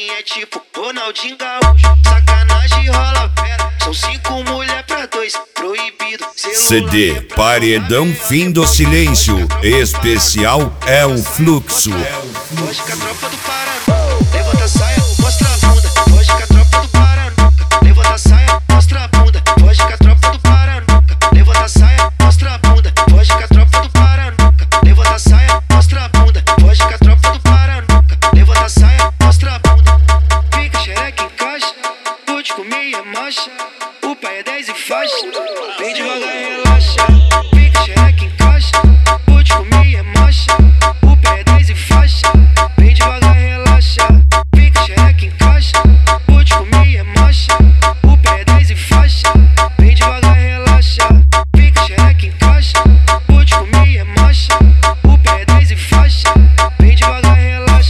tropinha é tipo Ronaldinho Gaúcho. Sacanagem rola fera, são 5 mulher pra 2, proibido. CD Paredão Fim do Silêncio, especial é o Fluxo. Hoje com a tropa do Paraná, levanta a saia, mostra a bunda. Hoje com a tropa do Paraná, levanta a saia, mostra a bunda. Hoje com a tropa do Paraná, levanta a saia, mostra a bunda. Hoje com a tropa do Paraná, levanta a saia, mostra a bunda. Hoje com a tropa do Paraná, levanta a saia, mostra a bunda. Fica xereca em caixa, vou te comer é marcha. O pai é 10 e faixa, vem devagar e relaxa. Fica xereca em caixa, vou te comer é marcha. O pai é 10 e faixa, vem devagar e relaxa. Fica xereca em caixa, vou te comer é marcha. O pai é 10 e faixa, vem devagar e relaxa. Fica xereca em caixa, vou te comer é marcha. O pai é 10 e faixa, vem devagar e relaxa.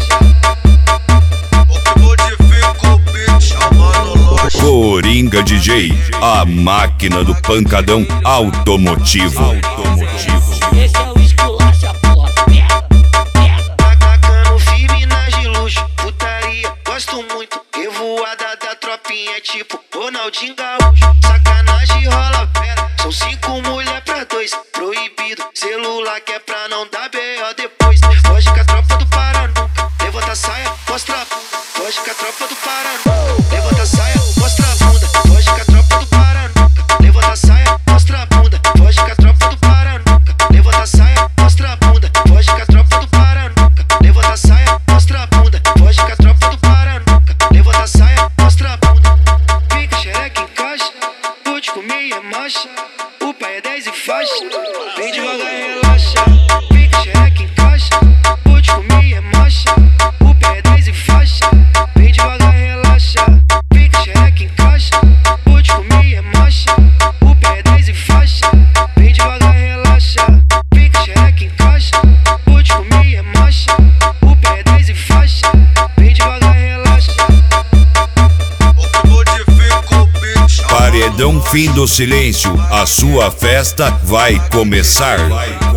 Coringa DJ, a máquina do pancadão automotivo. Esse é o esculacha, porra, pega. Tacando firme nas de luxo, putaria, gosto muito. Revoada da tropinha é tipo Ronaldinho Gaúcho. Sacanagem rola fera, são 5 mulher pra 2, proibido. Celular que é pra não dar B.O. depois. Hoje com a tropa do Paraná, levanta a saia, mostra a bunda. Hoje com a tropa do Paraná, levanta a saia, mostra a bunda. Hoje com a tropa do Paraná, levanta a saia, mostra a bunda. Hoje com a tropa do Paraná, levanta a saia, mostra a bunda. Hoje com a tropa do Paraná, levanta a saia, mostra a bunda. Hoje com a tropa do Paraná, levanta a saia, mostra a bunda. Fica xereca em caixa, vou te comer é marcha. O pai é 10 e faixa, vem devagar e relaxa. Fica xereca em caixa, vou te comer é marcha. O pai é 10 e faixa, vem devagar e relaxa. Fica xereca em caixa, vou te comer é marcha. O pai é 10 e faixa, vem devagar e relaxa. Fica xereca em caixa, vou te comer é marcha. O pai é 10 e faixa, vem devagar e relaxa. Paredão Fim do Silêncio, a sua festa vai começar.